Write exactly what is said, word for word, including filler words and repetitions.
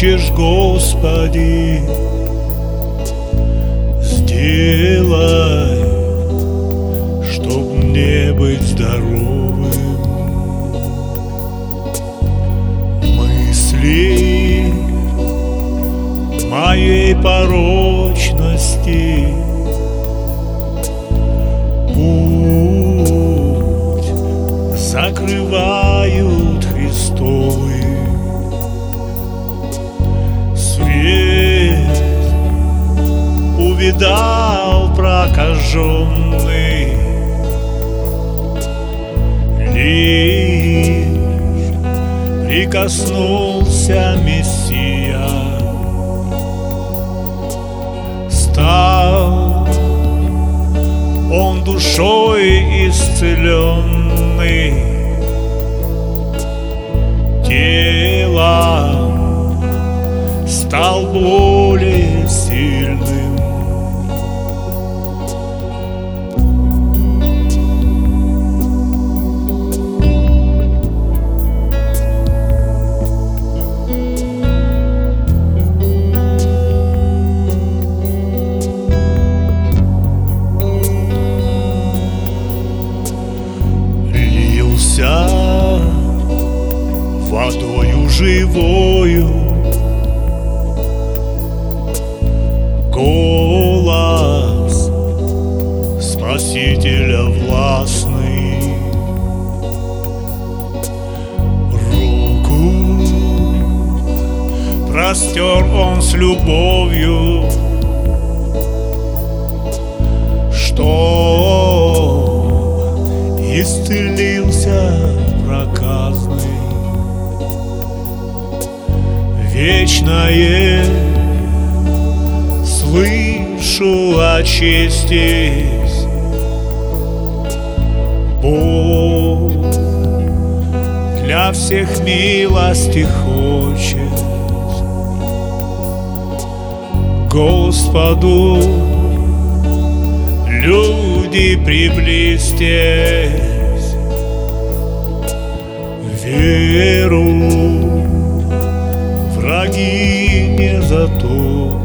хочешь, Господи, сделай, чтоб мне быть здоровым. Мысли моей порочности путь закрывают Христовы. Свет увидал прокаженный, лишь прикоснулся Мессия. Стал он душой исцеленный, телом стал более сильным. Водою живою голос Спасителя властный, руку простер он с любовью, что исцелился проказный. Вечное слышу, очистись, Бог для всех милости хочет. Господу люди приблизьтесь, веру враги не за то.